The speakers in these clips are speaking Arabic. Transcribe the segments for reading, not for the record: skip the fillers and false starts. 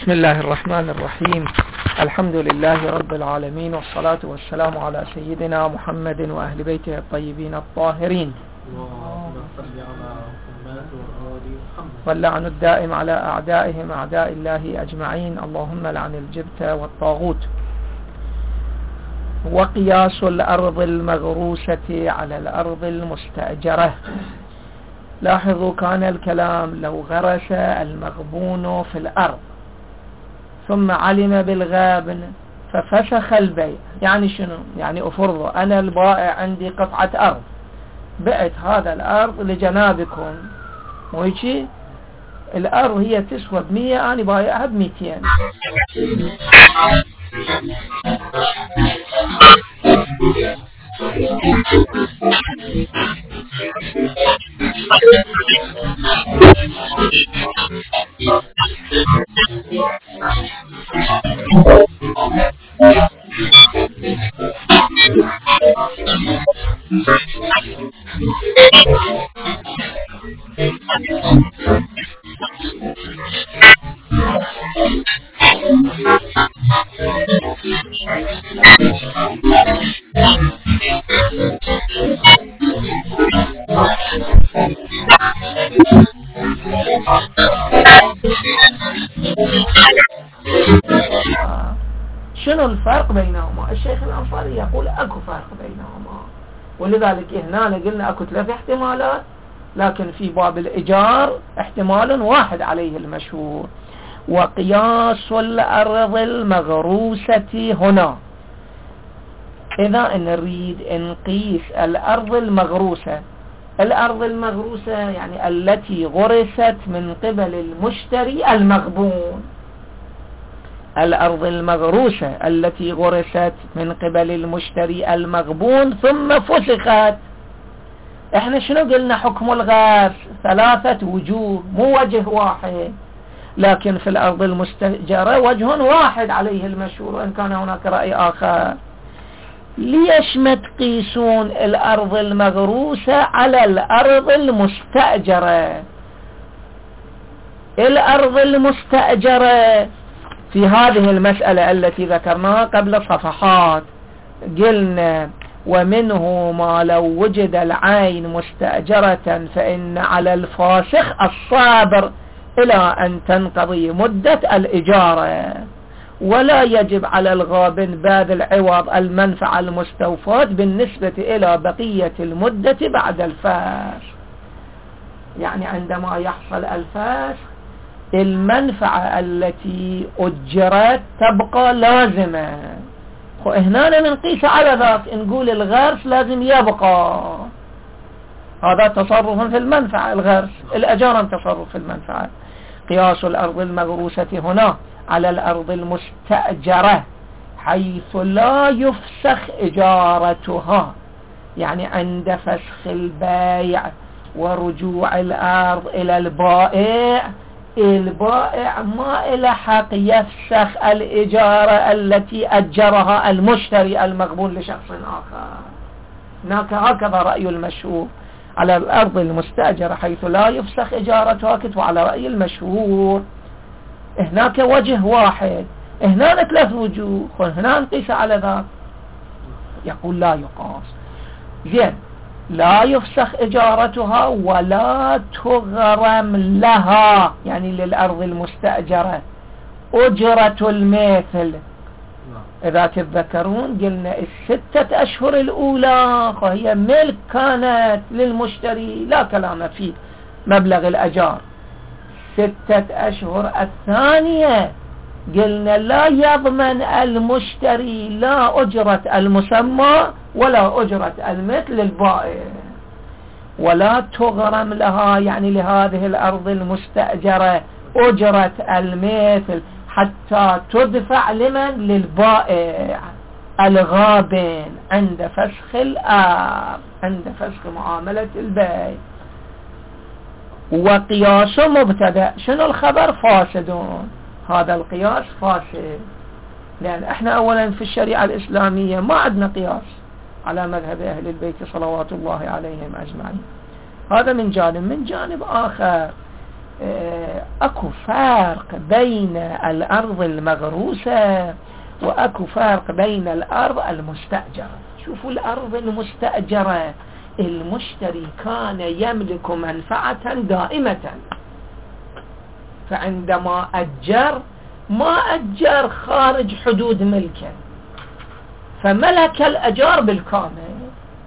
بسم الله الرحمن الرحيم. الحمد لله رب العالمين، والصلاة والسلام على سيدنا محمد وأهل بيته الطيبين الطاهرين، واللعن الدائم على أعدائهم أعداء الله أجمعين. اللهم لعن الجبت والطاغوت. وقياس الأرض المغروسة على الأرض المستأجرة. لاحظوا، كان الكلام لو غرس المغبون في الأرض ثم علم بالغابن ففسخ البيع، يعني شنو؟ يعني أفرض أنا البائع عندي قطعة أرض، بعت هذا الأرض لجنابكم، ويجي الأرض هي تسوى ب100، أنا بايعها ب200. شنو الفرق بينهما؟ الشيخ الأنصاري يقول اكو فرق بينهما، ولذلك هنا قلنا اكو 3 احتمالات، لكن في باب الإيجار احتمال واحد عليه المشهور. وقياس الأرض المغروسة هنا، إذا نريد نقيس الأرض المغروسة، الأرض المغروسة يعني التي غرست من قبل المشتري المغبون، الأرض المغروسة التي غرست من قبل المشتري المغبون ثم فسخت. احنا شنو قلنا؟ حكم الغرس 3 وجوه، مو وجه واحد، لكن في الأرض المستأجرة وجه واحد عليه المشهور، وإن كان هناك رأي آخر. ليش ما تقيسون الأرض المغروسة على الأرض المستأجرة؟ الأرض المستأجرة في هذه المسألة التي ذكرناها قبل صفحات قلنا: ومنه ما لو وجد العين مستأجرة فإن على الفاسخ الصابر إلى أن تنقضي مدة الإجارة، ولا يجب على الغابن باذل عوض المنفعة المستوفاة بالنسبة إلى بقية المدة بعد الفسخ. يعني عندما يحصل الفسخ المنفعة التي أجرت تبقى لازمة. هنا نقيس على ذاك، نقول الغرس لازم يبقى، هذا تصرف في المنفعة. الغرس الأجارة تصرف في المنفعة. قياس الأرض المغروسة هنا على الأرض المستأجرة حيث لا يفسخ إجارتها، يعني عند فسخ البيع ورجوع الأرض إلى البائع، البائع ما إلى حق يفسخ الإجارة التي أجرها المشتري المغبون لشخص آخر. هناك هكذا رأي المشهور على الأرض المستأجرة حيث لا يفسخ إجارتها، وعلى رأي المشهور هناك وجه واحد، هناك 3 وجوه، هنا نقيس على ذاك. يقول لا يقاس. زين، لا يفسخ إجارتها ولا تغرم لها، يعني للأرض المستأجرة أجرة المثل. إذا تتذكرون قلنا 6 أشهر الأولى هي ملك كانت للمشتري، لا كلام في مبلغ الأجار. 6 أشهر الثانية قلنا لا يضمن المشتري لا أجرة المسمى ولا أجرة المثل للبائع، ولا تغرم لها، يعني لهذه الأرض المستأجرة أجرة المثل حتى تدفع لمن؟ للبائع الغابن عند فسخ الأرض، عند فسخ معاملة البيع. وقياس مبتدأ، شنو الخبر؟ فاسدون. هذا القياس فاسد، لأن احنا أولا في الشريعة الإسلامية ما عندنا قياس على مذهب أهل البيت صلوات الله عليهم أجمعين. هذا من جانب. من جانب آخر اكو فرق بين الارض المغروسة واكو فرق بين الارض المستأجرة. شوفوا الارض المستأجرة المشتري كان يملك منفعة دائمة، فعندما أجر ما أجر خارج حدود ملكه، فملك الأجار بالكامل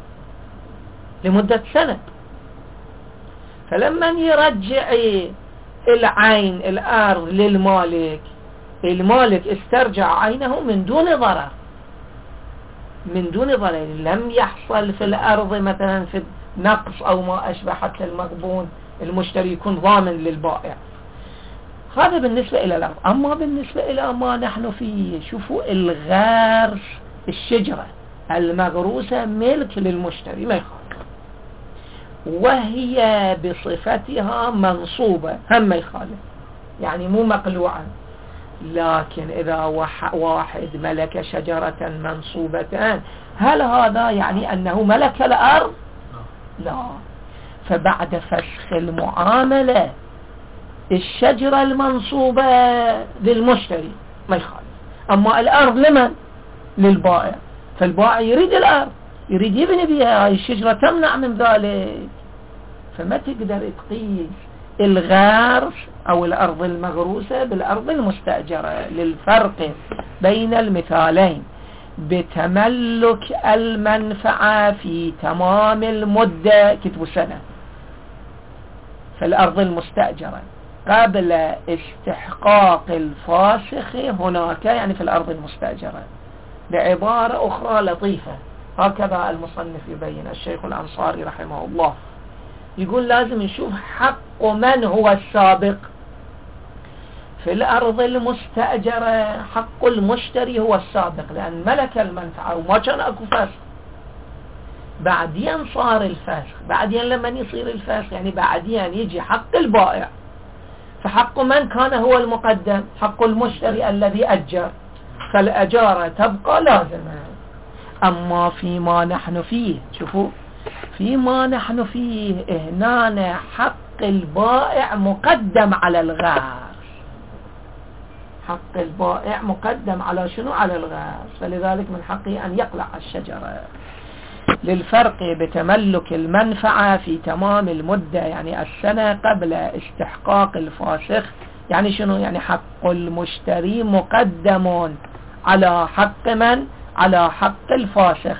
لمدة سنة. فلما يرجع العين الأرض للمالك، المالك استرجع عينه من دون ضرر، من دون ضرر. لم يحصل في الأرض مثلا في نقص أو ما أشبه، حتى المغبون المشتري يكون ضامن للبائع. هذا بالنسبة إلى الأرض. أما بالنسبة إلى ما نحن فيه، شوفوا الغرس، الشجرة المغروسة ملك للمشتري ما يخالف، وهي بصفتها منصوبة هم ما يخالف، يعني مو مقلوعة. لكن إذا واحد ملك شجرة منصوبة، هل هذا يعني أنه ملك الأرض؟ لا. فبعد فسخ المعاملة الشجرة المنصوبة للمشتري ما يخالف، أما الأرض لمن؟ للبائع. فالبائع يريد الأرض، يريد يبني بها، هاي الشجرة تمنع من ذلك. فما تقدر تقيس الغرس أو الأرض المغروسة بالأرض المستأجرة، للفرق بين المثالين بتملك المنفعة في تمام المدة، كتبوا سنة فالأرض المستأجرة قبل استحقاق الفاسخ هناك، يعني في الأرض المستأجرة. بعبارة أخرى لطيفة هكذا المصنف يبين، الشيخ الأنصاري رحمه الله يقول لازم نشوف حق من هو السابق. في الأرض المستأجرة حق المشتري هو السابق، لأن ملك المنفعة وما كان أكو فسخ. بعدين صار الفسخ، بعدين لما يصير الفسخ يعني بعدين يجي حق البائع. فحق من كان هو المقدم؟ حق المشتري الذي أجر، فالأجارة تبقى لازمة. أما فيما نحن فيه، شوفوا فيما نحن فيه هنا حق البائع مقدم على الغرس. حق البائع مقدم على شنو؟ على الغرس. فلذلك من حقه أن يقلع الشجرة، للفرق بتملك المنفعة في تمام المدة، يعني السنة قبل استحقاق الفاسخ. يعني شنو؟ يعني حق المشتري مقدم على حق من؟ على حق الفاسخ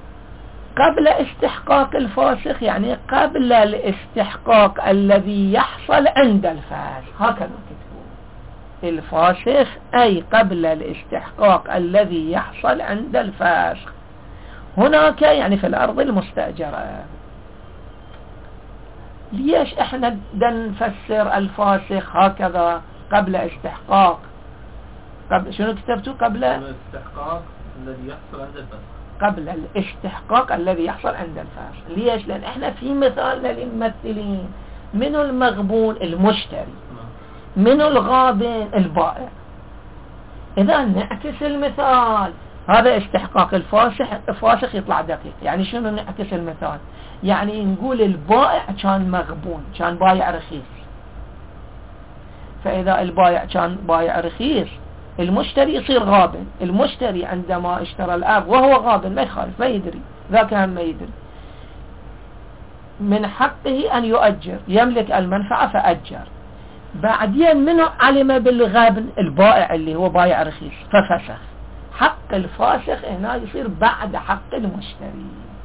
قبل استحقاق الفاسخ، يعني قبل الاستحقاق الذي يحصل عند الفاسخ. هكذا كتبوا الفاسخ أي قبل الاستحقاق الذي يحصل عند الفاسخ هناك، يعني في الأرض المستأجرة. ليش احنا نفسر الفاسخ هكذا قبل استحقاق؟ قبل شنو كتبتوا؟ قبل الاستحقاق الذي يحصل عند الفاسخ، قبل الاستحقاق الذي يحصل عند الفاسخ. ليش؟ لأن احنا في مثالنا للممثلين، من المغبون المشتري، من الغابن البائع. إذا نعكس المثال، هذا استحقاق الفاسخ يطلع دقيق. يعني شنو نعكس المثال؟ يعني نقول البائع كان مغبون، كان بايع رخيص. فإذا البائع كان بايع رخيص المشتري يصير غابن. المشتري عندما اشترى الأرض وهو غابن ما يخالف، ما يدري، ذاك هم ما يدري، من حقه أن يؤجر، يملك المنفعة فأجر. بعدين منه علم بالغبن؟ البائع اللي هو بايع رخيص ففسخ. حق الفاسخ هنا يصير بعد حق المشتري،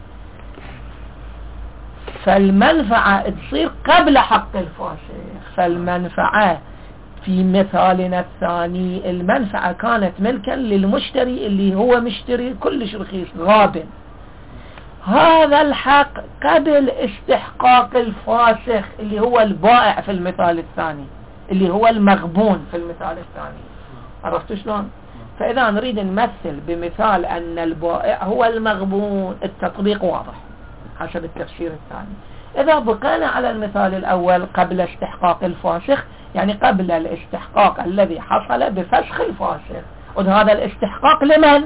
فالمنفعة تصير قبل حق الفاسخ. فالمنفعة في مثالنا الثاني المنفعة كانت ملكا للمشتري اللي هو مشتري كلش رخيص غابن. هذا الحق قبل استحقاق الفاسخ اللي هو البائع في المثال الثاني، اللي هو المغبون في المثال الثاني. عرفتوا شلون؟ فإذا نريد نمثل بمثال أن البائع هو المغبون، التطبيق واضح حسب التفسير الثاني. إذا بقينا على المثال الأول قبل استحقاق الفاسخ، يعني قبل الاستحقاق الذي حصل بفسخ الفاسخ. وهذا الاستحقاق لمن؟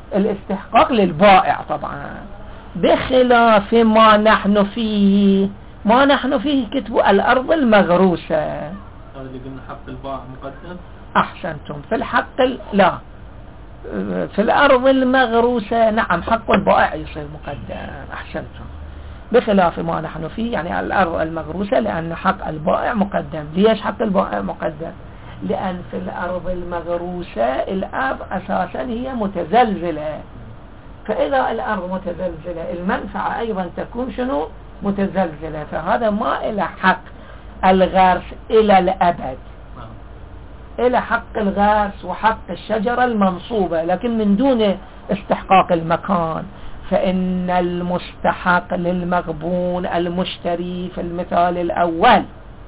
الاستحقاق للبائع طبعا، بخلاف ما نحن فيه ما نحن فيه كتبوا الأرض المغروسة. هذا اللي قلنا حق البائع مقدم. أحسنتم. في الحق لا، في الأرض المغروسة نعم حق البائع يصير مقدم. أحسنتم. بخلاف ما نحن فيه يعني الأرض المغروسة لأن حق البائع مقدم. ليش حق البائع مقدم؟ لأن في الأرض المغروسة الأرض أساسا هي متزلزلة، فإذا الأرض متزلزلة المنفعة أيضا تكون شنو؟ متزلزلة، فهذا ما إلى حق الغرس إلى الأبد، إلى حق الغرس وحق الشجرة المنصوبة، لكن من دون استحقاق المكان. فإن المستحق للمغبون المشتري في المثال الأول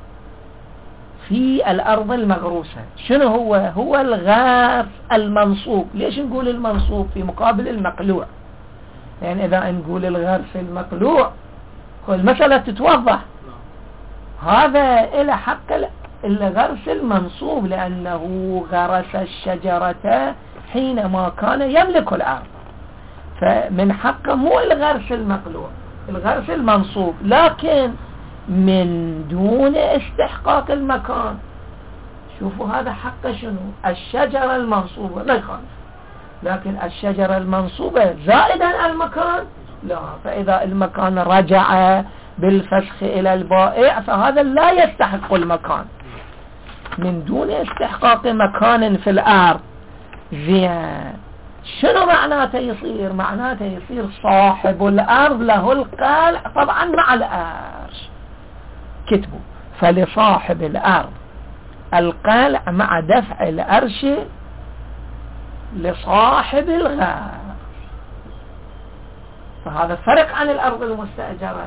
في الأرض المغروسة شنو هو؟ هو الغرس المنصوب. ليش نقول المنصوب في مقابل المقلوع؟ يعني إذا نقول الغرس المقلوع المسألة تتوضح. هذا إلى حق الغرس المنصوب لأنه غرس الشجرة حينما كان يملك الأرض، فمن حقه مو الغرس المقلوع، الغرس المنصوب، لكن من دون استحقاق المكان. شوفوا هذا حق شنو؟ الشجرة المنصوبة لا يخالف، لكن الشجرة المنصوبة زائدا على المكان لا. فإذا المكان رجع بالفسخ إلى البائع فهذا لا يستحق المكان من دون استحقاق مكان في الأرض. زين، شنو معناته يصير؟ معناته يصير صاحب الأرض له القلع طبعا مع الأرش. كتبوا فلصاحب الأرض القلع مع دفع الأرش لصاحب الغرس. فهذا فرق عن الأرض المستأجرة.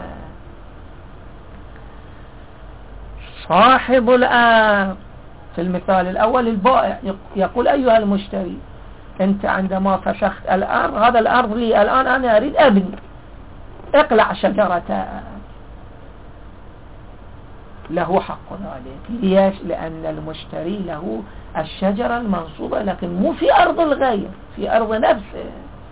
صاحب الأرض في المثال الأول البائع يقول أيها المشتري أنت عندما فسخت الأرض، هذا الأرض لي الآن أنا أريد أبني، اقلع شجرته. له حق ذلك. ليش؟ لأن المشتري له الشجرة المنصوبة لكن مو في أرض الغير، في أرض نفسه.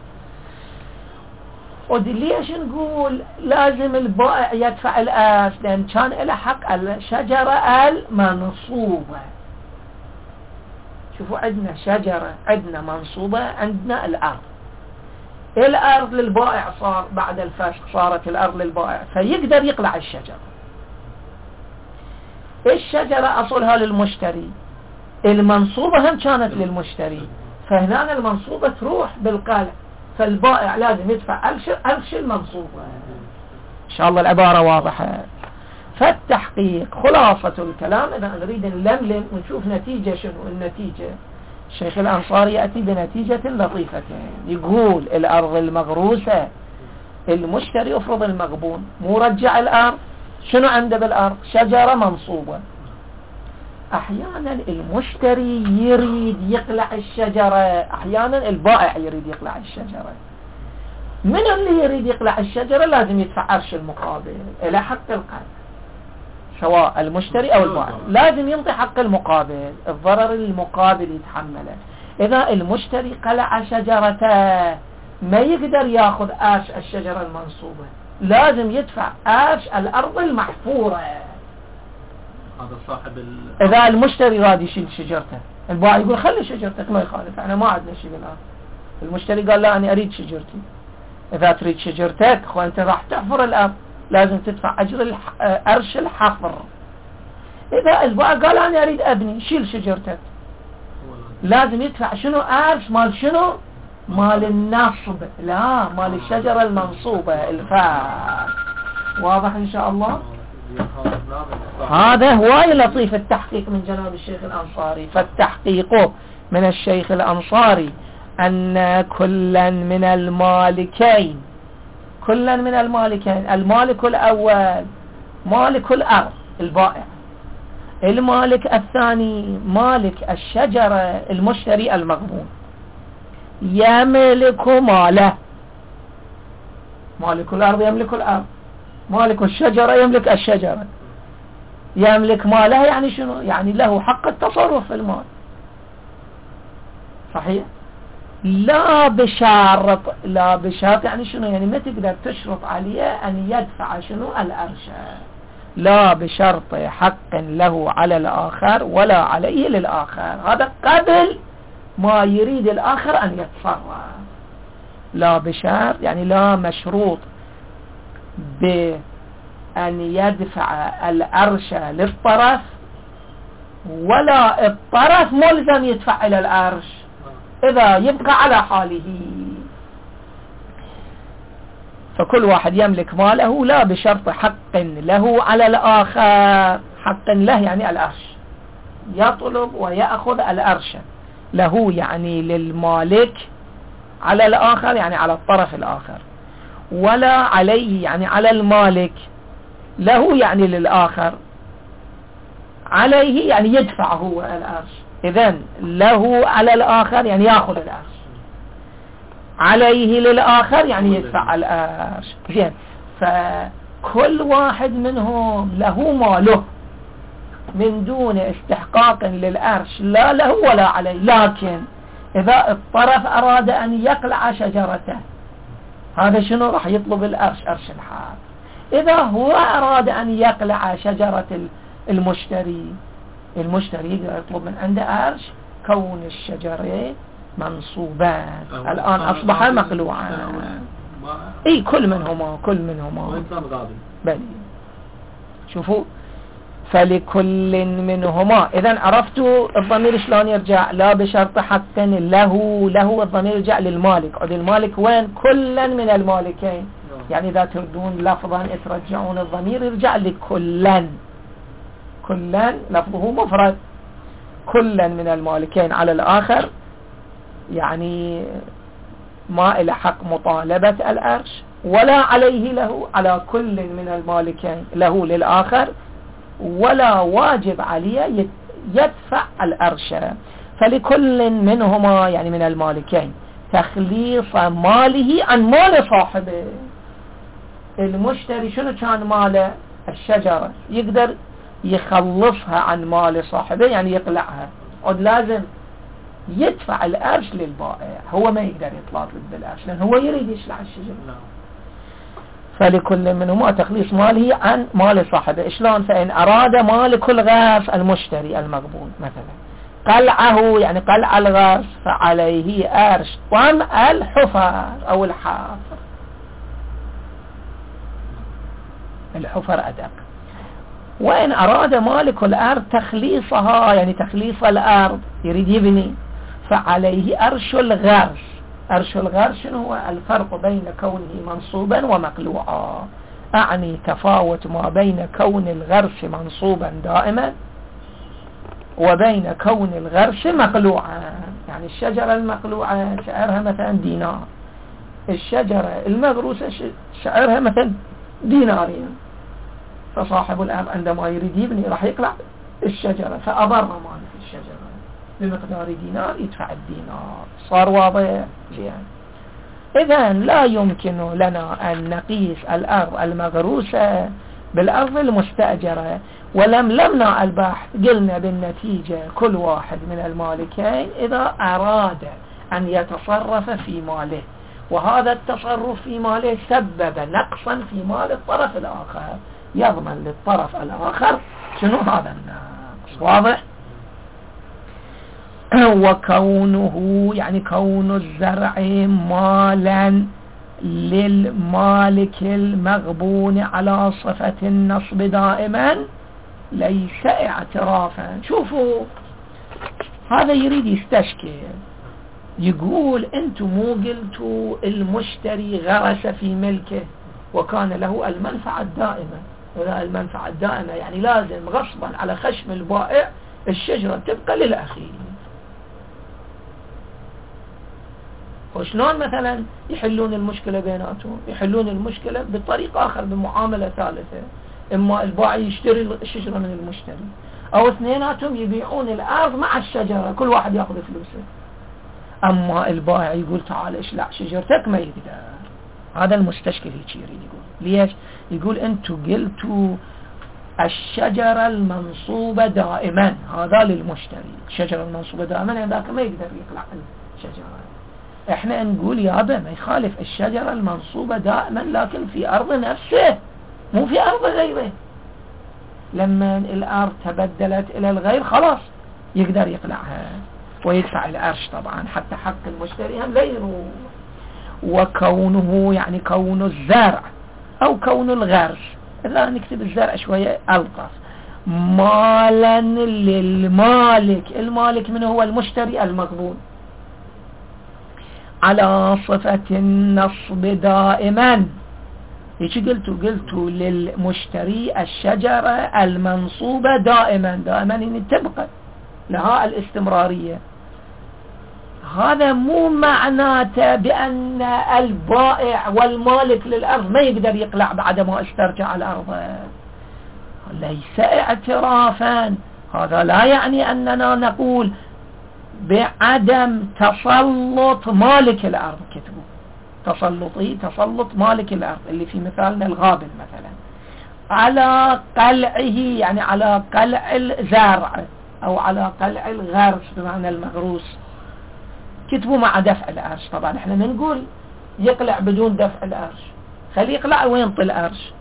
وليش نقول لازم البائع يدفع الأرش؟ لأن كان له حق الشجرة المنصوبة. شوفوا عندنا شجرة، عندنا منصوبة، عندنا الأرض للبائع صار بعد الفسخ صارت الأرض للبائع فيقدر يقلع الشجرة. الشجرة أصلها للمشتري، المنصوبة هم كانت للمشتري، فهنا المنصوبة تروح بالقلع، فالبائع لازم يدفع أرش المنصوبة. إن شاء الله العبارة واضحة. فالتحقيق خلاصة الكلام إذا نريد نلملم ونشوف نتيجة شنو النتيجة. الشيخ الأنصاري يأتي بنتيجة لطيفة، يقول الأرض المغروسة المشتري يفرض المغبون مو رجع الأرض، شنو عنده بالأرض؟ شجرة منصوبة. أحيانا المشتري يريد يقلع الشجرة، أحيانا البائع يريد يقلع الشجرة. من اللي يريد يقلع الشجرة لازم يدفع أرش المقابل إلى حق القلع، سواء المشتري أو البائع لازم ينطي حق المقابل، الضرر المقابل يتحمله. إذا المشتري قلع شجرته ما يقدر ياخذ أرش الشجرة المنصوبة، لازم يدفع أرش الأرض المحفورة. هذا صاحب إذا المشتري راد يشيل شجرته، البائع يقول خلي شجرتك ما يخالف، احنا ما عندنا شيء الآن. المشتري قال لا أنا أريد شجرتي. إذا تريد شجرتك أنت راح تحفر الأرض لازم تدفع أجر أرش الحفر. إذا البائع قال أنا أريد أبني شيل شجرتك، لازم يدفع شنو؟ أرش مال شنو؟ مال النصب، لا مال الشجرة المنصوبة الفاس. واضح إن شاء الله؟ هذا هواي لطيف التحقيق من جناب الشيخ الأنصاري. فالتحقيق من الشيخ الأنصاري أن كلا من المالكين، المالك الأول مالك الأرض البائع، المالك الثاني مالك الشجرة المشتري المغبون، يملك ماله. مالك الأرض يملك الأرض، مالك الشجرة يملك الشجرة. يملك ماله يعني شنو؟ يعني له حق التصرف في المال. صحيح؟ لا بشرط يعني شنو؟ يعني ما تقدر تشرط عليه أن يدفع شنو؟ الأرش. لا بشرط حق له على الآخر ولا عليه للآخر. هذا قبل ما يريد الآخر أن يتصرف. لا بشرط يعني لا مشروط بأن يدفع الأرش للطرف، ولا الطرف ملزم يدفع إلى الأرش إذا يبقى على حاله. فكل واحد يملك ماله لا بشرط حق له على الآخر. حق له يعني الأرش، يطلب ويأخذ الأرش. له يعني للمالك، على الآخر يعني على الطرف الآخر، ولا عليه يعني على المالك. له يعني للآخر، عليه يعني يدفع هو الأرش. إذن له على الآخر يعني يأخذ الأرش، عليه للآخر يعني يدفع الأرش. فكل واحد منهم له ماله من دون استحقاق للأرش، لا له ولا عليه. لكن إذا الطرف أراد أن يقلع شجرته، هذا شنو راح يطلب الأرش، أرش الحال. إذا هو أراد أن يقلع شجرة المشتري يقدر يطلب من عنده أرش كون الشجرة منصوبان الآن أصبح مقلوعا. اي كل منهما وإنسان غاضب. بل شوفوا، فلكل منهما. إذن عرفتوا الضمير شلون يرجع؟ لا بشرط حق له الضمير يرجع للمالك. عد المالك وين؟ كلا من المالكين. يعني إذا تردون لفظا ترجعون الضمير يرجع لكلا. كلا لفظه مفرد، كلا من المالكين على الآخر، يعني ما إلى حق مطالبة الأرش ولا عليه له، على كل من المالكين له للآخر، ولا واجب عليه يدفع الأرش. فلكل منهما يعني من المالكين تخليص ماله عن مال صاحبه. المشتري شنو كان ماله؟ الشجرة، يقدر يخلصها عن مال صاحبه يعني يقلعها، عد لازم يدفع الأرش للبائع. هو ما يقدر يطلع بالأرش لأن هو يريد يشلع الشجرة. فلكل منهما تخليص ماله عن مال صاحبه. شلون؟ فإن أراد مالك الغرس المشتري المغبون مثلا قلعه، يعني قلع الغرس، فعليه أرش طم الحفر أو الحافر. الحفر أدق. وإن أراد مالك الأرض تخليصها، يعني تخليص الأرض يريد يبني، فعليه أرش الغرس. أرش الغرس شنو هو؟ الفرق بين كونه منصوبا ومقلوعا. أعني تفاوت ما بين كون الغرس منصوبا دائما وبين كون الغرس مقلوعا. يعني الشجرة المقلوعة سعرها مثلا دينار، الشجرة المغروسة سعرها مثلا دينارين. فصاحب الأرض عندما يريد يبني راح يقلع الشجرة، فأضر مالك الشجرة بمقدار دينار يدفع الدينار. صار واضح؟ إذن لا يمكن لنا أن نقيس الأرض المغروسة بالأرض المستأجرة ولم نمنع البحث. قلنا بالنتيجة كل واحد من المالكين إذا أراد أن يتصرف في ماله وهذا التصرف في ماله سبب نقصا في مال الطرف الآخر، يضمن للطرف الآخر شنو هذا النقص. واضح؟ وكونه يعني كون الزرع مالا للمالك المغبون على صفة النصب دائما ليس اعترافا. شوفوا، هذا يريد يستشكل، يقول انتم مو قلتوا المشتري غرس في ملكه وكان له المنفعة الدائمة؟ ولا المنفعة الدائمة يعني لازم غصبا على خشم البائع الشجرة تبقى للأخير. وشلون مثلا يحلون المشكلة بيناتهم؟ يحلون المشكلة بطريقة آخر، بمعاملة ثالثة. إما البائع يشتري الشجرة من المشتري، أو اثنيناتهم يبيعون الأرض مع الشجرة، كل واحد يأخذ فلوسه. أما البائع يقول تعال اشلع شجرتك، ما يقدر. هذا المستشكل هيك يريد يقول. ليش؟ يقول أنتوا قلتوا الشجرة المنصوبة دائما، هذا للمشتري. الشجرة المنصوبة دائما هذاك ما يقدر يقلع الشجرة. احنا نقول يابا ما يخالف الشجرة المنصوبة دائما لكن في أرض نفسه مو في أرض غيره. لما الأرض تبدلت إلى الغير خلاص يقدر يقلعها ويدفع الأرش طبعا حتى حق المشتري هم لا يروح. وكونه يعني كون الزرع أو كون الغرس، إذا نكتب الزرع شوية ألطف، مالا للمالك، المالك من هو؟ المشتري المغبون، على صفة النصب دائما. ايش قلتوا للمشتري الشجرة المنصوبة دائما، دائما ان تبقى لها الاستمرارية. هذا مو معناته بأن البائع والمالك للأرض ما يقدر يقلع بعد ما استرجع الأرض، ليس اعترافا. هذا لا يعني أننا نقول بعدم تسلط مالك الأرض، كتبوا تسلط مالك الأرض اللي في مثالنا الغابن مثلا على قلعه، يعني على قلع الزرع أو على قلع الغرس بمعنى المغروس، كتبوا مع دفع الأرش. طبعا احنا نقول يقلع بدون دفع الأرش، خليه يقلع وينطي الأرش،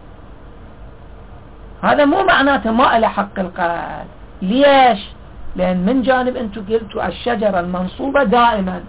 هذا مو معناته ما له حق القلع. ليش؟ لأن من جانب أنتم قلتوا الشجرة المنصوبة دائما،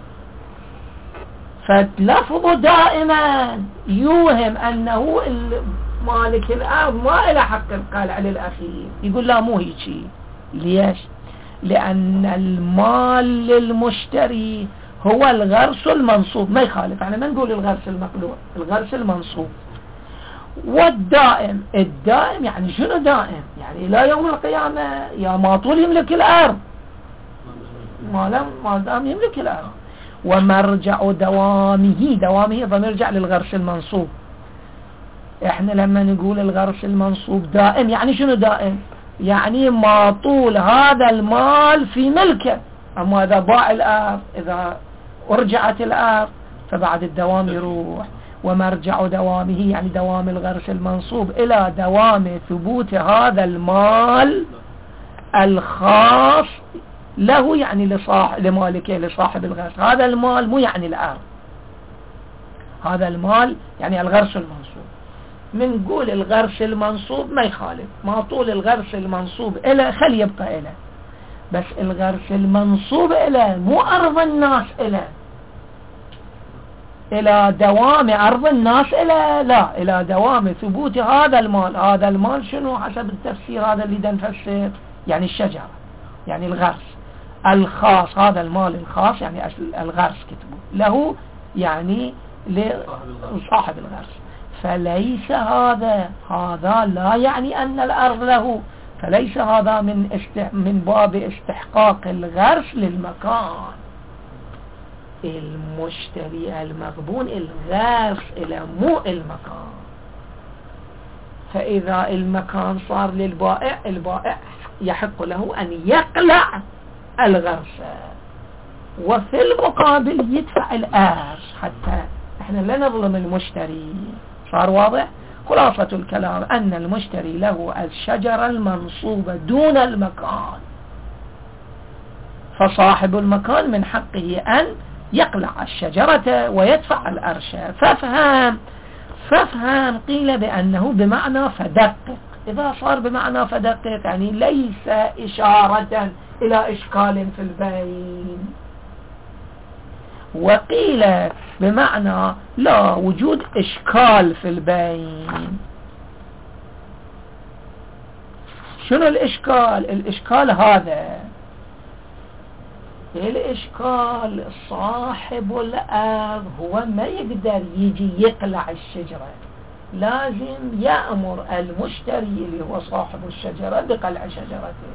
فلفظوا دائما يوهم أنه مالك الأرض ما له حق القلع للأخير. يقول لا مو هيك. ليش؟ لأن المال للمشتري هو الغرس المنصوب، ما يخالف، يعني ما نقول الغرس المقلوع، الغرس المنصوب. والدائم، الدائم يعني شنو دائم؟ يعني إلى يوم القيامة، يا ما طول يملك الأرض، ما دام يملك الأرض. ومرجع دوامه فمرجع للغرس المنصوب. احنا لما نقول الغرس المنصوب دائم يعني شنو دائم؟ يعني ما طول هذا المال في ملكه. أما إذا باع الأرض، إذا ورجعت الأرض، فبعد الدوام يروح. ومرجع دوامه يعني دوام الغرس المنصوب إلى دوام ثبوت هذا المال الخاص له، يعني لمالكه لصاحب الغرس. هذا المال مو يعني الأرض، هذا المال يعني الغرس المنصوب. من قول الغرس المنصوب ما يخالف، ما طول الغرس المنصوب إلى خلي يبقى إلى، بس الغرس المنصوب إلى مو أرض الناس إلى دوام أرض الناس لا، إلى دوام ثبوت هذا المال. هذا المال شنو حسب التفسير هذا اللي نفسر؟ يعني الشجرة، يعني الغرس الخاص، هذا المال الخاص يعني الغرس كتبه له، يعني لصاحب الغرس. فليس هذا لا يعني أن الأرض له، فليس هذا من باب استحقاق الغرس للمكان. المشتري المغبون الغرس إلى مو المكان. فإذا المكان صار للبائع، البائع يحق له أن يقلع الغرس، وفي المقابل يدفع الأرش، حتى احنا لا نظلم المشتري. صار واضح؟ خلاصة الكلام أن المشتري له الشجرة المنصوبة دون المكان، فصاحب المكان من حقه أن يقلع الشجرة ويدفع الأرش. فافهم قيل بأنه بمعنى فدقق. إذا صار بمعنى فدقق يعني ليس إشارة إلى إشكال في البين. وقيل بمعنى لا وجود إشكال في البين. شنو الإشكال؟ الإشكال هذا، الإشكال صاحب الأرض هو ما يقدر يجي يقلع الشجرة، لازم يأمر المشتري اللي هو صاحب الشجرة بقلع شجرته.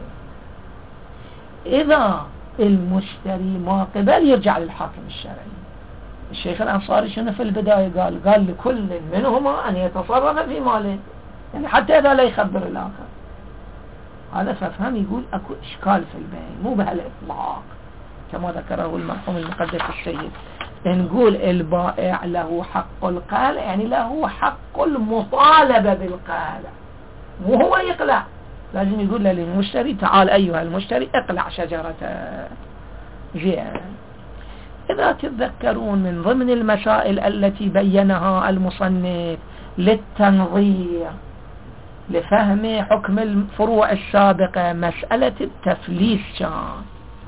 إذا المشتري ما قبل يرجع للحاكم الشرعي. الشيخ الأنصاري شنو في البداية قال لكل منهما أن يتصرف في ماله، يعني حتى إذا لا يخبر الآخر. هذا ففهم يقول أكو إشكال في البين، مو بهالإطلاق كما ذكره المرحوم المقدس السيد. نقول البائع له حق القلع، يعني له حق المطالبة بالقلع، مو هو يقلع. لازم يقول للمشتري تعال أيها المشتري اقلع شجرته. زين. إذا تتذكرون من ضمن المسائل التي بينها المصنف للتنظير لفهم حكم الفروع السابقة مسألة التفليس كان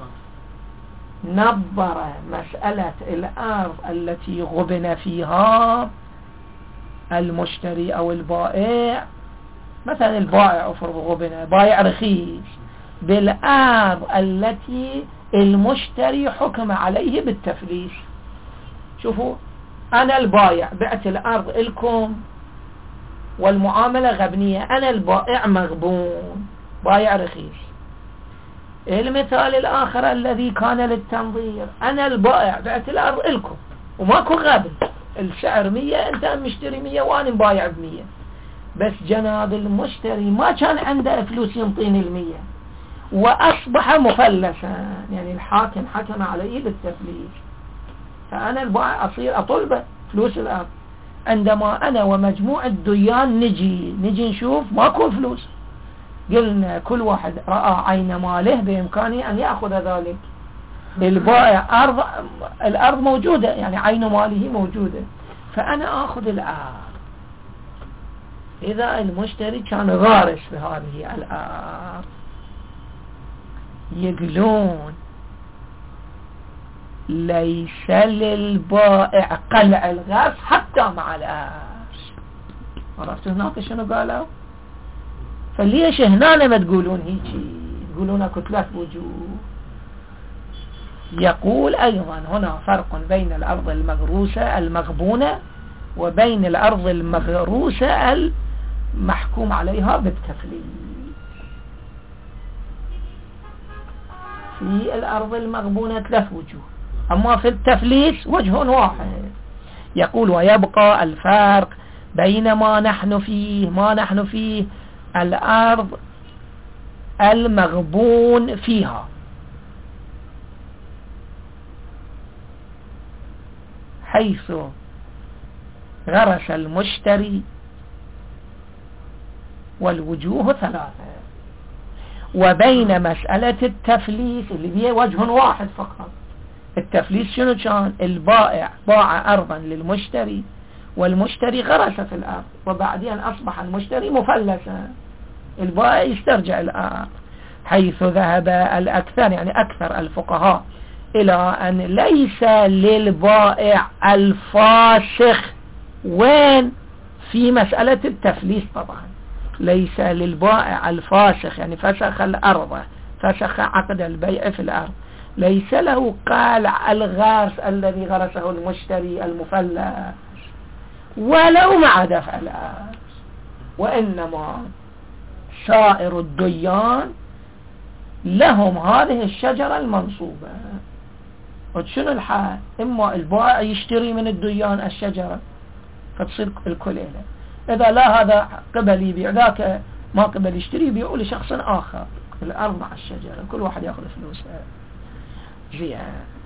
نظر مسألة الأرض التي غبن فيها المشتري أو البائع، مثلا البائع أفرض غبن بايع رخيص، بالأرض التي المشتري حكم عليه بالتفليس. شوفوا، أنا البائع بعت الأرض لكم والمعاملة غبنية، أنا البائع مغبون بايع رخيص. المثال الآخر الذي كان للتنظير، أنا البائع بعت الأرض لكم وماكو غبن، السعر 100، أنت مشتري 100 وأنا بايع ب100، بس جناب المشتري ما كان عنده فلوس ينطيني 100 وأصبح مفلسا، يعني الحاكم حكم عليه بالتفليس، فأنا البائع أصير أطلب فلوس الأرض. عندما أنا ومجموع الديان نجي نشوف ماكو فلوس، قلنا كل واحد رأى عين ماله بإمكانه أن يأخذ ذلك. البائع الأرض موجودة، يعني عين ماله موجودة، فأنا أخذ الأرض. إذا المشتري كان غارس بهذه الأرض يقولون ليس للبائع قلع الغرس حتى مع الأرض. عرفتوا هناك شنو قالوا؟ فليش هنا لما تقولون هيك، تقولون اكو 3 وجوه؟ يقول أيضا هنا فرق بين الأرض المغروسة المغبونة وبين الأرض المغروسة المحكوم عليها بالتفليس. في الأرض المغبونة 3 وجوه، أما في التفليس وجه واحد. يقول ويبقى الفرق بين ما نحن فيه الأرض المغبون فيها، حيث غرس المشتري، والوجوه 3، وبين مسألة التفليس اللي هي وجه واحد فقط. التفليس شنو كان؟ البائع باع أرضا للمشتري والمشتري غرس في الأرض، وبعدين أصبح المشتري مفلسا، البائع يسترجع الأرض، حيث ذهب الأكثر، يعني أكثر الفقهاء، إلى أن ليس للبائع الفاسخ. وين؟ في مسألة التفليس طبعا ليس للبائع الفاسخ، يعني فسخ الأرض، فسخ عقد البيع في الأرض، ليس له قالع الغرس الذي غرسه المشتري المفلس ولو مع دفع الأرض، وإنما سائر الديان لهم هذه الشجرة المنصوبة. وشنو الحال؟ إما البائع يشتري من الديان الشجرة فتصير الكل له، إذا لا هذا قبل يبيع ذاك ما قبل يشتري يبيعوا لشخص آخر الأرض مع الشجرة، كل واحد يأخذ فلوسه. زين،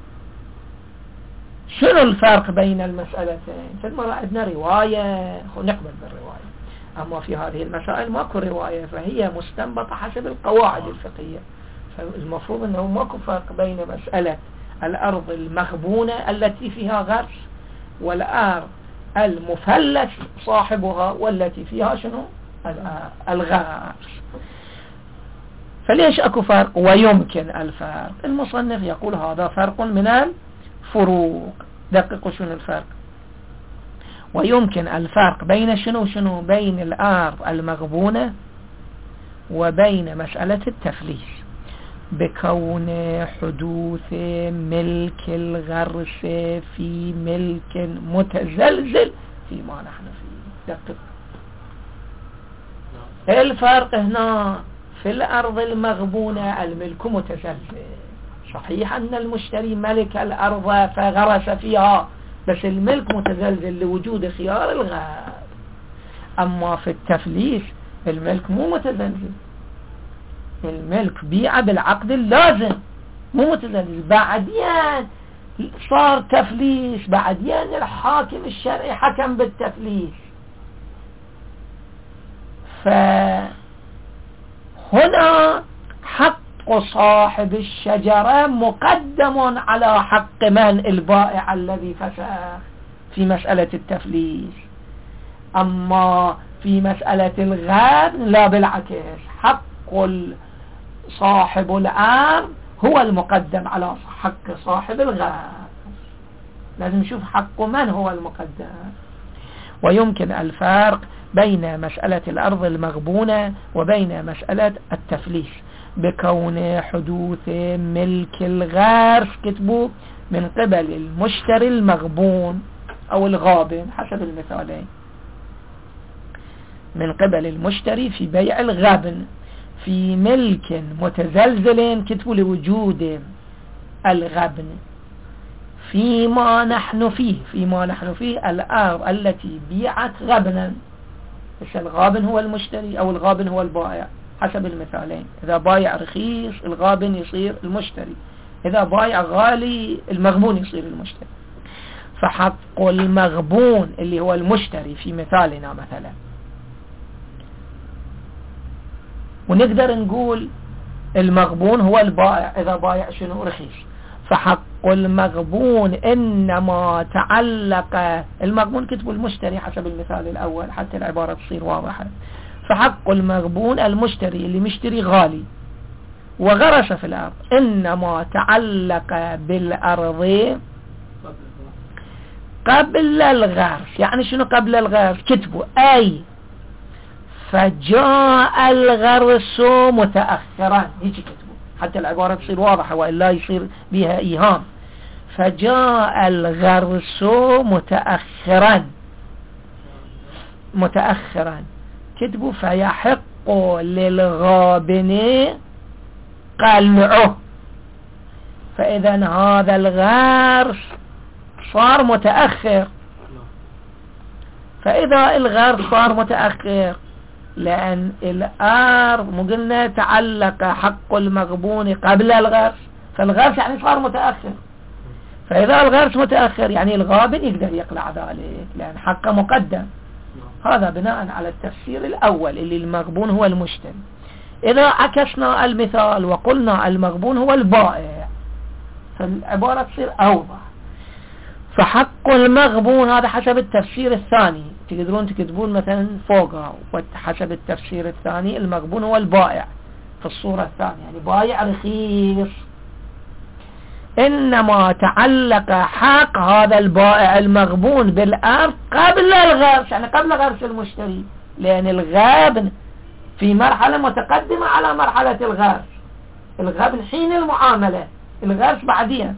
شنو الفرق بين المسألتين؟ فالمرة عندنا رواية نقبل بالرواية، أما في هذه المسائل ماكو رواية، فهي مستنبطة حسب القواعد الفقهية. فالمفروض أنه ماكو فرق بين مسألة الأرض المغبونة التي فيها غرس والأرض المفلس صاحبها والتي فيها شنو؟ الغرس. فليش أكو فرق؟ ويمكن الفرق. المصنف يقول هذا فرق من الفروق. دققوا شنو الفرق. ويمكن الفرق بين شنو بين الأرض المغبونة وبين مسألة التفليس بكون حدوث ملك الغرس في ملك متزلزل فيما نحن فيه. دقق الفرق هنا. في الأرض المغبونة الملك متزلزل، صحيح أن المشتري ملك الأرض فغرس فيها، بس الملك متزلزل لوجود خيار الغاب. أما في التفليس الملك مو متزلزل، الملك بيع بالعقد اللازم مو متزلزل، بعدين صار تفليس، بعدين الحاكم الشرعي حكم بالتفليس. فهنا حق صاحب الشجرة مقدم على حق من؟ البائع الذي فسخ في مسألة التفليس. أما في مسألة الغبن لا بالعكس، حق صاحب الأرض هو المقدم على حق صاحب الغبن. لازم نشوف حق من هو المقدم. ويمكن الفرق بين مسألة الأرض المغبونة وبين مسألة التفليس بكون حدوث ملك الغرس كتبوا من قبل المشتري المغبون أو الغابن حسب المثالين، من قبل المشتري في بيع الغبن، في ملك متزلزل كتبوا لوجود الغبن. فيما نحن فيه الأرض التي بيعت غبنا، الغابن هو المشتري أو الغابن هو البائع حسب المثالين. إذا بايع رخيص الغابن يصير المشتري، إذا بايع غالي المغبون يصير المشتري. فحق المغبون اللي هو المشتري في مثالنا مثلا، ونقدر نقول المغبون هو البائع إذا بايع شنو رخيص. فحق المغبون إنما تعلق، المغبون كتبوا المشتري حسب المثال الأول حتى العبارة تصير واضحة. فحق المغبون المشتري اللي مشتري غالي وغرس في الأرض إنما تعلق بالأرض قبل الغرس. يعني شنو قبل الغرس؟ كتبوا أي فجاء الغرس متأخرا، هيك كتبوا حتى العبارة تصير واضحة وإلا يصير بها إيهام. فجاء الغرس متأخرا كتبوا فيحق للغابن قلعه. فإذا هذا الغرس صار متأخر. فإذا الغرس صار متأخر لأن الأرض مو قلنا تعلق حق المغبون قبل الغرس، فالغرس يعني صار متأخر. فإذا الغرس متأخر يعني الغابن يقدر يقلع ذلك لأن حقه مقدم. هذا بناء على التفسير الأول اللي المغبون هو المشتري. إذا عكسنا المثال وقلنا المغبون هو البائع فالعبارة تصير أوضح. فحق المغبون هذا حسب التفسير الثاني، تقدرون تكتبون مثلا فوقها حسب التفسير الثاني المغبون هو البائع في الصورة الثانية، يعني بايع رخيص. إنما تعلق حق هذا البائع المغبون بالأرض قبل الغرس، يعني قبل غرس المشتري، لأن الغابن في مرحلة متقدمة على مرحلة الغرس. الغابن حين المعاملة، الغرس بعدين.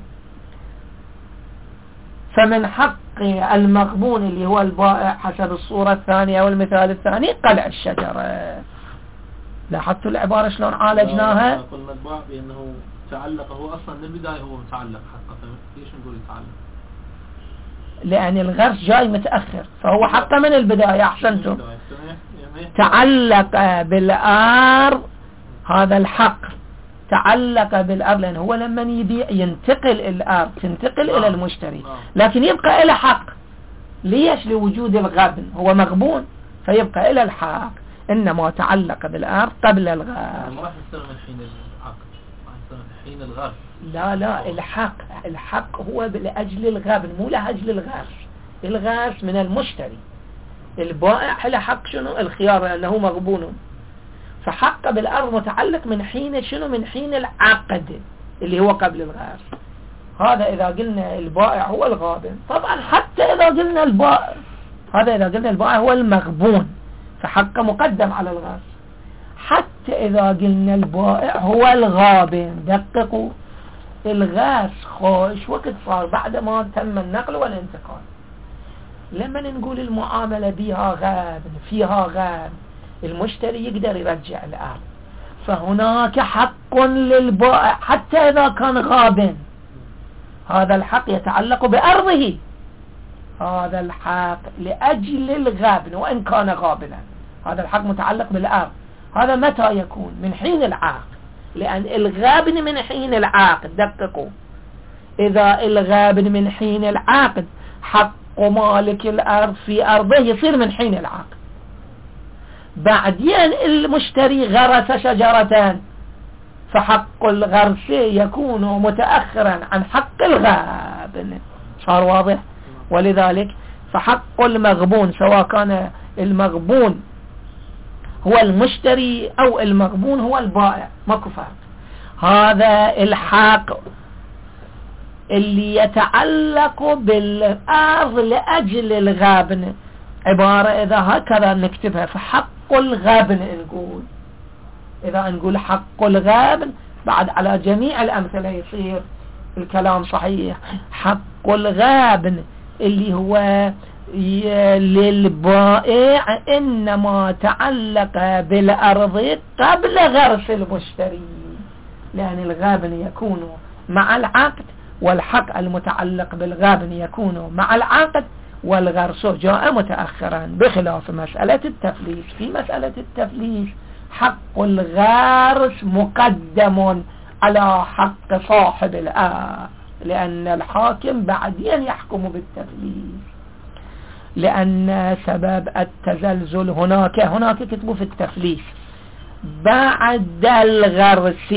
فمن حق المغبون اللي هو البائع حسب الصورة الثانية والمثال الثاني قلع الشجرة. لاحظتوا العبارة شلون عالجناها؟ قلنا البائع بأنه تعلق، هو أصلا من البداية هو متعلق حقه، ليش نقول يتعلق؟ لأن الغرس جاي متأخر فهو حقه من البداية. أحسنتم، تعلق بالأرض، هذا الحق تعلق بالأرض لأن هو لما يبيع ينتقل الأرض تنتقل إلى المشتري، لكن يبقى إلى حق. ليش؟ لوجود الغبن، هو مغبون فيبقى إلى الحق. إنما تعلق بالأرض قبل الغرس. ما راح يصير من حين العقد، راح يصير من حين الغرس. لا الحق هو لأجل الغبن مو لأجل الغرس. الغرس من المشتري، البائع له حق شنو؟ الخيار لأنه مغبون. فحق بالأرض متعلق من حين شنو؟ من حين العقد اللي هو قبل الغرس. هذا إذا قلنا البائع هو الغابن. طبعا حتى إذا قلنا البائع، هذا إذا قلنا البائع هو المغبون فحقه مقدم على الغرس. حتى إذا قلنا البائع هو الغابن، دققوا، الغرس خوش وقت صار بعد ما تم النقل والانتقال. لما نقول المعاملة بها غابن فيها غابن، المشتري يقدر يرجع الأرض، فهناك حق للبائع حتى إذا كان غابن. هذا الحق يتعلق بأرضه، هذا الحق لأجل الغابن وإن كان غابنا، هذا الحق متعلق بالأرض. هذا متى يكون؟ من حين العقد، لأن الغابن من حين العقد. دققوا، إذا الغابن من حين العقد حق مالك الأرض في أرضه يصير من حين العقد. بعدين المشتري غرس شجرة فحق الغرس يكون متأخرا عن حق الغابن. صار واضح؟ ولذلك فحق المغبون سواء كان المغبون هو المشتري أو المغبون هو البائع، ماكو فرق. هذا الحق اللي يتعلق بالأرض لأجل الغابن عبارة إذا هكذا نكتبها فحق الغابن، نقول إذا نقول حق الغابن بعد على جميع الأمثلة يصير الكلام صحيح. حق الغابن اللي هو للبائع إنما تعلق بالأرض قبل غرس المشتري، لأن الغابن يكون مع العقد والحق المتعلق بالغابن يكون مع العقد والغرس جاء متأخرا، بخلاف مسألة التفليس. في مسألة التفليس حق الغرس مقدم على حق صاحب الأرض، لأن الحاكم بعدين يحكم بالتفليس، لأن سبب التزلزل هناك كتبوا في التفليس بعد الغرس،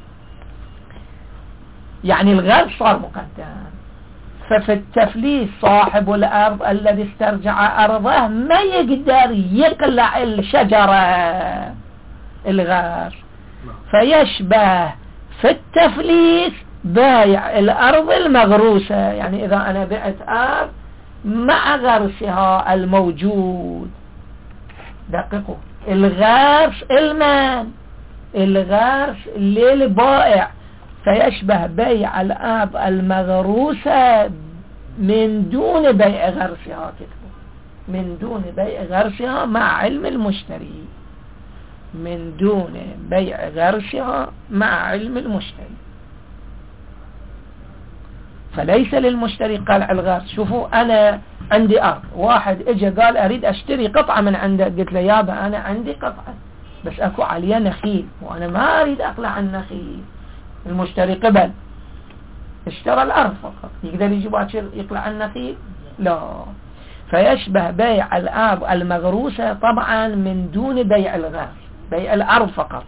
يعني الغرس صار مقدم. ففي التفليس صاحب الأرض الذي استرجع أرضه ما يقدر يقلع الشجرة الغرس، فيشبه في التفليس بايع الأرض المغروسة. يعني إذا أنا بعت أرض مع غرسها الموجود، دققوا، الغرس الغرس للبائع، فيشبه بيع الأرض المغروسة من دون بيع غرسها، كتبوا من دون بيع غرسها مع علم المشتري، من دون بيع غرسها مع علم المشتري. فليس للمشتري قلع الغرس. شوفوا أنا عندي أرض، واحد اجى قال أريد أشتري قطعة من عنده، قلت له يابا أنا عندي قطعة بس أكو عليها نخيل وأنا ما أريد أقلع النخيل. المشتري قبل، اشترى الأرض فقط، يقدر يجي باكر يقلع النخيل؟ لا. فيشبه بيع الأرض المغروسة طبعا من دون بيع الغرس، بيع الأرض فقط،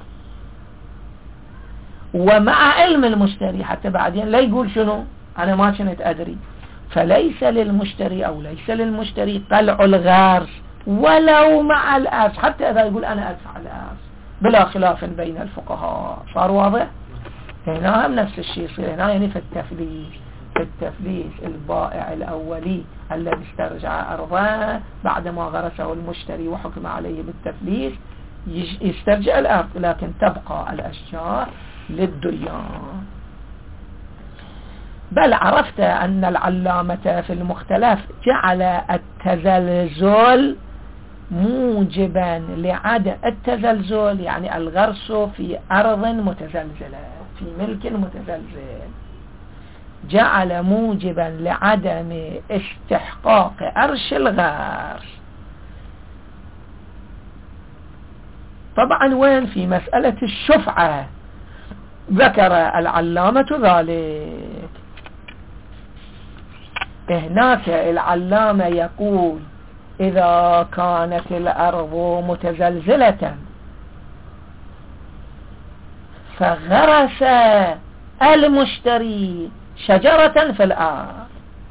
ومع علم المشتري حتى بعدين لا يقول شنو أنا ما كنت أدري. فليس للمشتري أو ليس للمشتري قلع الغرس ولو مع الأرض، حتى إذا يقول أنا أدفع الأرض، بلا خلاف بين الفقهاء. صار واضح؟ هنا هم نفس الشيء يصير هنا، يعني في التفليس البائع الأولي الذي استرجع أرضه بعدما غرسه المشتري وحكم عليه بالتفليس يسترجع الأرض، لكن تبقى الأشجار للديان. بل عرفت أن العلامة في المختلف جعل التزلزل موجبا لعدم التزلزل، يعني الغرس في أرض متزلزلة في ملك متزلزل، جعل موجبا لعدم استحقاق أرش الغرس. طبعا وين في مسألة الشفعة ذكر العلامة ذلك. هناك العلامة يقول إذا كانت الأرض متزلزلة فغرس المشتري شجرة في الأرض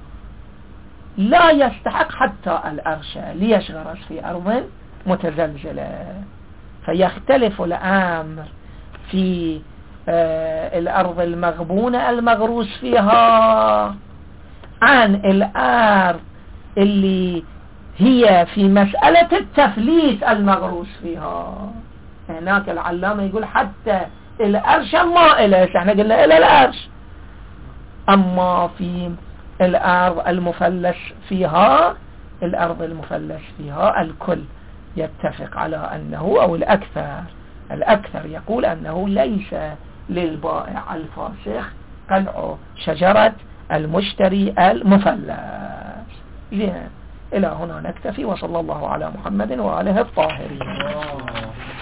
لا يستحق حتى الأرش، ليش غرس في أرض متزلزلة؟ فيختلف الأمر في الأرض المغبونة المغروس فيها عن الأرض اللي هي في مسألة التفليس المغروس فيها. هناك العلامة يقول حتى الأرش ما إليش، احنا قلنا إلى الأرش، أما في الأرض المفلس فيها، الأرض المفلس فيها الكل يتفق على أنه، أو الأكثر يقول أنه ليس للبائع الفاسخ قلع شجرة المشتري المفلس. زين، إلى هنا نكتفي، وصلى الله على محمد وآله الطاهرين.